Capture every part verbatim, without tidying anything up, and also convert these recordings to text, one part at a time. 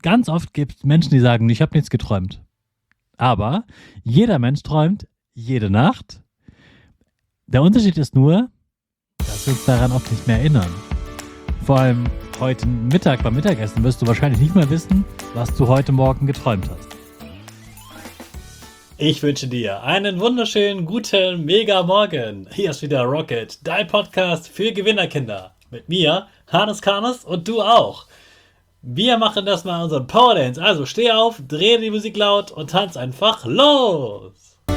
Ganz oft gibt es Menschen, die sagen, ich habe nichts geträumt. Aber jeder Mensch träumt jede Nacht. Der Unterschied ist nur, dass wir uns daran oft nicht mehr erinnern. Vor allem heute Mittag beim Mittagessen wirst du wahrscheinlich nicht mehr wissen, was du heute Morgen geträumt hast. Ich wünsche dir einen wunderschönen, guten, mega Morgen. Hier ist wieder Rocket, dein Podcast für Gewinnerkinder. Mit mir, Hannes Karnes und du auch. Wir machen das mal unseren Power Dance. Also steh auf, dreh die Musik laut und tanz einfach los.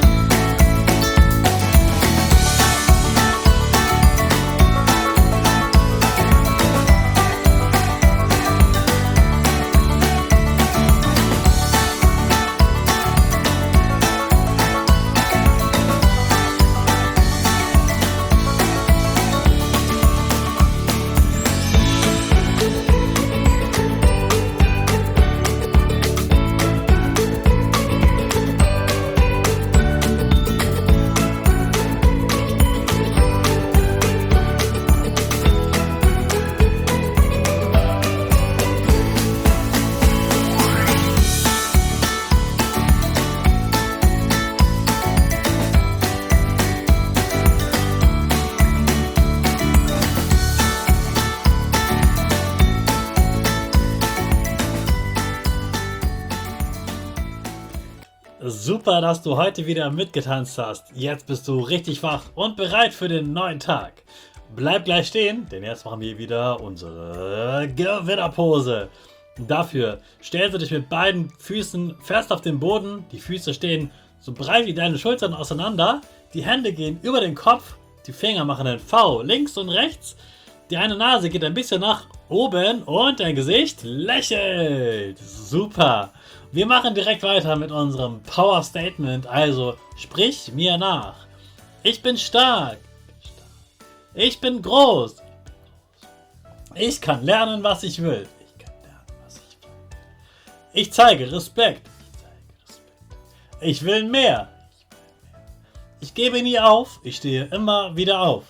Super, dass du heute wieder mitgetanzt hast. Jetzt bist du richtig wach und bereit für den neuen Tag. Bleib gleich stehen, denn jetzt machen wir wieder unsere Gewinnerpose. Dafür stellst du dich mit beiden Füßen fest auf den Boden. Die Füße stehen so breit wie deine Schultern auseinander. Die Hände gehen über den Kopf. Die Finger machen ein V links und rechts. Die eine Nase geht ein bisschen nach oben und dein Gesicht lächelt. Super. Wir machen direkt weiter mit unserem Power Statement. Also sprich mir nach. Ich bin stark. Ich bin groß. Ich kann lernen, was ich will. Ich kann lernen, was ich will. Ich zeige Respekt. Ich zeige Respekt. Ich will mehr. Ich gebe nie auf. Ich stehe immer wieder auf.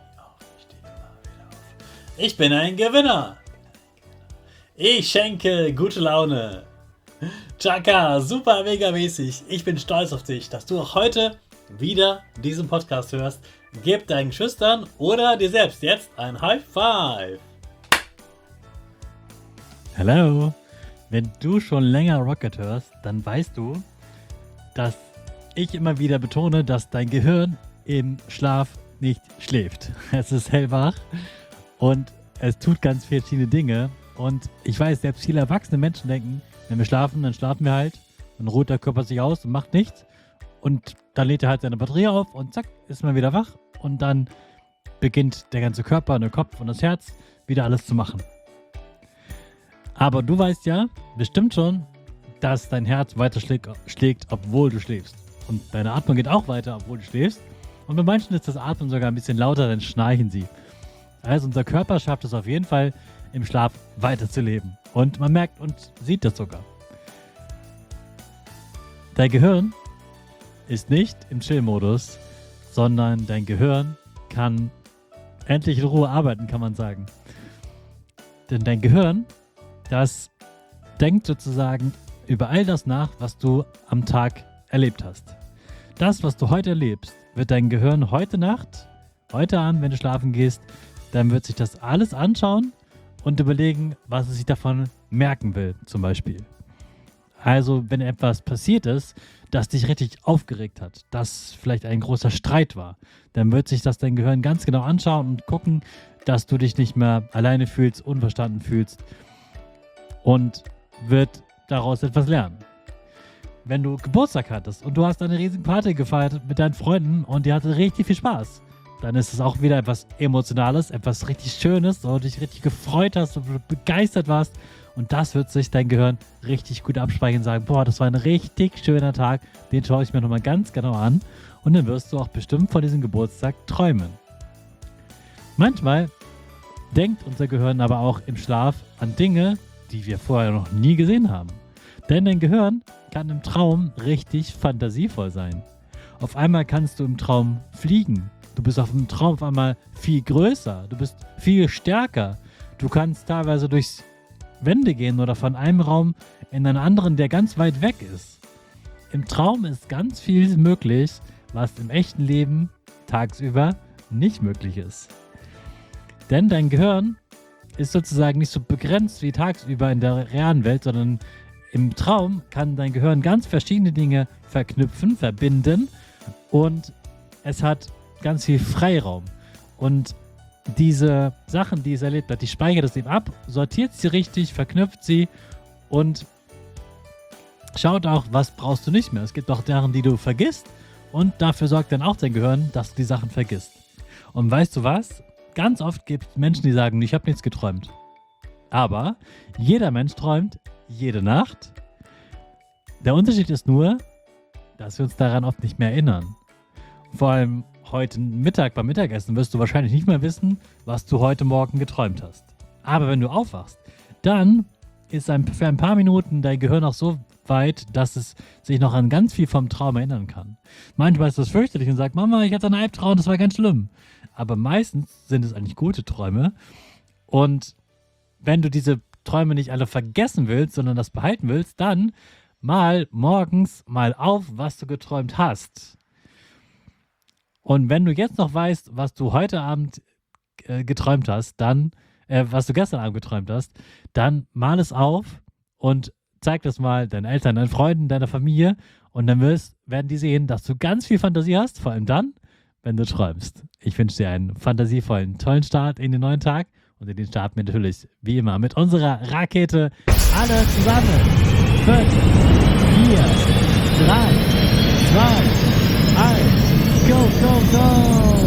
Ich bin ein Gewinner. Ich schenke gute Laune. Chaka, super mega mäßig. Ich bin stolz auf dich, dass du auch heute wieder diesen Podcast hörst. Gib deinen Schüchtern oder dir selbst jetzt ein High Five. Hallo. Wenn du schon länger Rocket hörst, dann weißt du, dass ich immer wieder betone, dass dein Gehirn im Schlaf nicht schläft. Es ist hellwach und es tut ganz viele verschiedene Dinge. Und ich weiß, selbst viele erwachsene Menschen denken, wenn wir schlafen, dann schlafen wir halt. Dann ruht der Körper sich aus und macht nichts. Und dann lädt er halt seine Batterie auf und zack, ist man wieder wach. Und dann beginnt der ganze Körper, der Kopf und das Herz wieder alles zu machen. Aber du weißt ja bestimmt schon, dass dein Herz weiter schlägt, schlägt, obwohl du schläfst. Und deine Atmung geht auch weiter, obwohl du schläfst. Und bei manchen ist das Atmen sogar ein bisschen lauter, dann schnarchen sie. Also unser Körper schafft es auf jeden Fall, im Schlaf weiterzuleben. Und man merkt und sieht das sogar. Dein Gehirn ist nicht im Chill-Modus, sondern dein Gehirn kann endlich in Ruhe arbeiten, kann man sagen. Denn dein Gehirn, das denkt sozusagen über all das nach, was du am Tag erlebt hast. Das, was du heute erlebst, wird dein Gehirn heute Nacht, heute Abend, wenn du schlafen gehst, dann wird sich das alles anschauen und überlegen, was es sich davon merken will, zum Beispiel. Also, wenn etwas passiert ist, das dich richtig aufgeregt hat, das vielleicht ein großer Streit war, dann wird sich das dein Gehirn ganz genau anschauen und gucken, dass du dich nicht mehr alleine fühlst, unverstanden fühlst und wird daraus etwas lernen. Wenn du Geburtstag hattest und du hast eine riesige Party gefeiert mit deinen Freunden und die hatte richtig viel Spaß, dann ist es auch wieder etwas Emotionales, etwas richtig Schönes, wo du dich richtig gefreut hast und begeistert warst. Und das wird sich dein Gehirn richtig gut abspeichern und sagen, boah, das war ein richtig schöner Tag, den schaue ich mir nochmal ganz genau an. Und dann wirst du auch bestimmt von diesem Geburtstag träumen. Manchmal denkt unser Gehirn aber auch im Schlaf an Dinge, die wir vorher noch nie gesehen haben. Denn dein Gehirn kann im Traum richtig fantasievoll sein. Auf einmal kannst du im Traum fliegen. Du bist auf dem Traum auf einmal viel größer. Du bist viel stärker. Du kannst teilweise durchs Wände gehen oder von einem Raum in einen anderen, der ganz weit weg ist. Im Traum ist ganz viel möglich, was im echten Leben tagsüber nicht möglich ist. Denn dein Gehirn ist sozusagen nicht so begrenzt wie tagsüber in der realen Welt, sondern im Traum kann dein Gehirn ganz verschiedene Dinge verknüpfen, verbinden und es hat ganz viel Freiraum. Und diese Sachen, die es erlebt hat, die speichert es eben ab, sortiert sie richtig, verknüpft sie und schaut auch, was brauchst du nicht mehr. Es gibt auch Sachen, die du vergisst und dafür sorgt dann auch dein Gehirn, dass du die Sachen vergisst. Und weißt du was? Ganz oft gibt es Menschen, die sagen, ich habe nichts geträumt. Aber jeder Mensch träumt jede Nacht. Der Unterschied ist nur, dass wir uns daran oft nicht mehr erinnern. Vor allem heute Mittag beim Mittagessen wirst du wahrscheinlich nicht mehr wissen, was du heute Morgen geträumt hast. Aber wenn du aufwachst, dann ist ein, für ein paar Minuten dein Gehirn auch so weit, dass es sich noch an ganz viel vom Traum erinnern kann. Manchmal ist das fürchterlich und sagt, Mama, ich hatte einen Albtraum, das war ganz schlimm. Aber meistens sind es eigentlich gute Träume. Und wenn du diese Träume nicht alle vergessen willst, sondern das behalten willst, dann mal morgens mal auf, was du geträumt hast. Und wenn du jetzt noch weißt, was du heute Abend äh, geträumt hast, dann, äh, was du gestern Abend geträumt hast, dann mal es auf und zeig das mal deinen Eltern, deinen Freunden, deiner Familie und dann wirst, werden die sehen, dass du ganz viel Fantasie hast, vor allem dann, wenn du träumst. Ich wünsche dir einen fantasievollen, tollen Start in den neuen Tag und in den starten wir natürlich, wie immer, mit unserer Rakete alle zusammen. fünf, vier, drei, zwei, eins, go, go, go!